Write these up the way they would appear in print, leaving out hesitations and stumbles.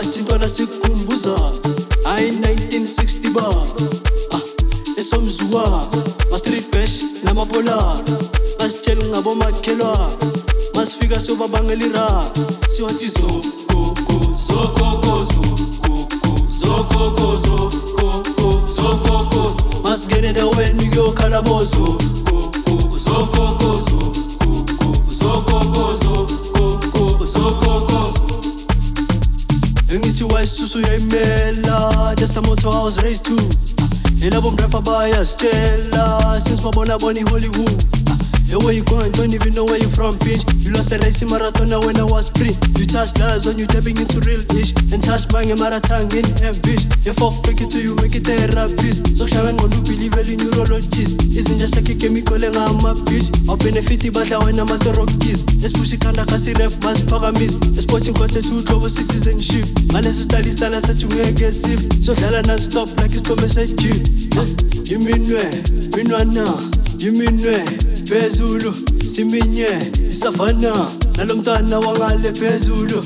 bathi intwana sikhumbuza hayi 1960 ba esomzuwa ma street bash namapola masitshela ngabo makhelwa masifika sobabangela ira siyothi zo go go zo go go zo go go zo go go zo go go zo go go masingene endaweni kuyokhalabozo go go zo go go zo go go zo go go zo go go zo go go engithi wayisusu yayimela that's the motto I was raised to elabo mrapper bayasitshela since babona Hollywood. Where you going? Don't even know where you from, bitch. You lost the race in marathon when I was free. You touched lives when you tapping into real ish. And touch bang a marathon in a bitch. You fuck fake it till you make it a rap piece. So shaman want to believe in neurologist. Isn't just a chemical and I'm a bitch. I'll benefit but I when I'm at the rock kiss. Let's push it kinda kasi rap mas pagamis. Let's sporting content to global citizenship. Unless you study style as such you aggressive. So shall non-stop like it's Thomas at you. You mean where? You mean where? Phezulu siminye isavana nalomntana wangale phezulu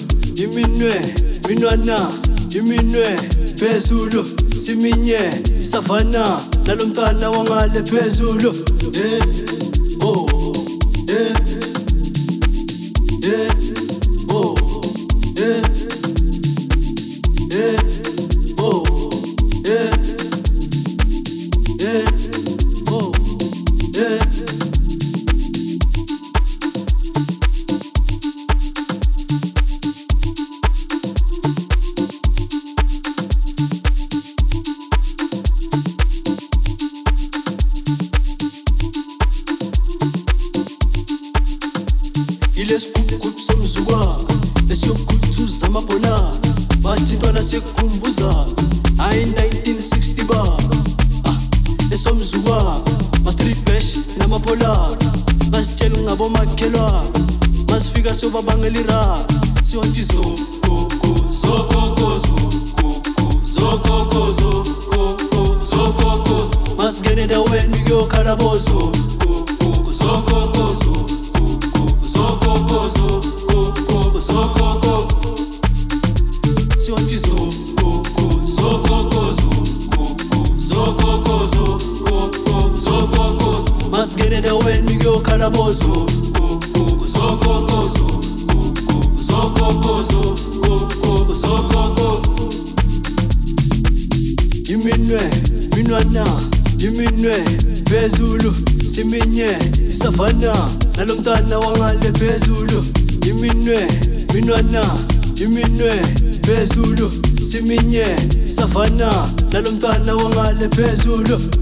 iminwe phezulu siminye isavana nalomntana wangale phezulu oh oh oh Ilesikukup somzuwa lesiyokuthuza amabhona bathi intwana sikhumbuza hayi 1960 ba esomzuwa ma street bash namapola basitshela ngabo makhelwa masifika sobabangela ira siyothi zo go go zo go go zo go go zo go go zo go go zo go go masingene endaweni kuyokhalabozo go go zo go go zo zo go go zo go go zo go go siyothi zo go go zo go go zo go go zo go go zo go go zo go go masingene endaweni kuyokhalabozo go go zo go go zo go go zo go go zo go go zo go go iminwe phezulu siminye isavana nalomntana wangale phezulu iminwe phezulu siminye isavana nalomntana wangale phezulu